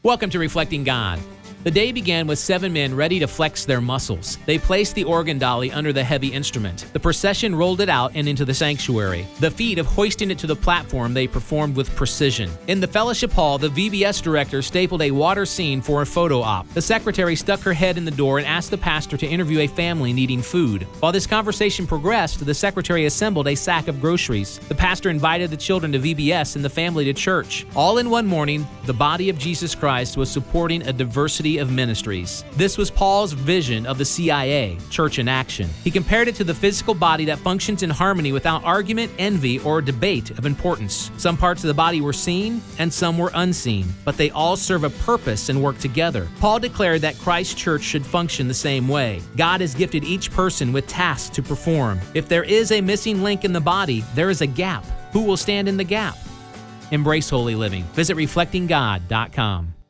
Welcome to Reflecting God. The day began with 7 men ready to flex their muscles. They placed the organ dolly under the heavy instrument. The procession rolled it out and into the sanctuary. The feat of hoisting it to the platform they performed with precision. In the fellowship hall, the VBS director stapled a water scene for a photo op. The secretary stuck her head in the door and asked the pastor to interview a family needing food. While this conversation progressed, the secretary assembled a sack of groceries. The pastor invited the children to VBS and the family to church. All in one morning, the body of Jesus Christ was supporting a diversity of ministries. This was Paul's vision of the CIA, Church in Action. He compared it to the physical body that functions in harmony without argument, envy, or debate of importance. Some parts of the body were seen and some were unseen, but they all serve a purpose and work together. Paul declared that Christ's church should function the same way. God has gifted each person with tasks to perform. If there is a missing link in the body, there is a gap. Who will stand in the gap? Embrace holy living. Visit reflectinggod.com.